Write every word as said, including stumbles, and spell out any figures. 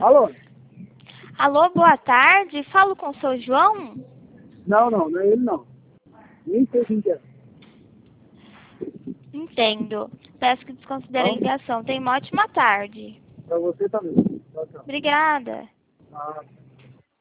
Alô? Alô, boa tarde. Falo com o seu João? Não, não, não é ele não. Nem sei quem que é. Entendo. Peço que desconsidere a Não? ligação. Tenha uma ótima tarde. Pra você também. Tchau, tchau. Obrigada. Ah.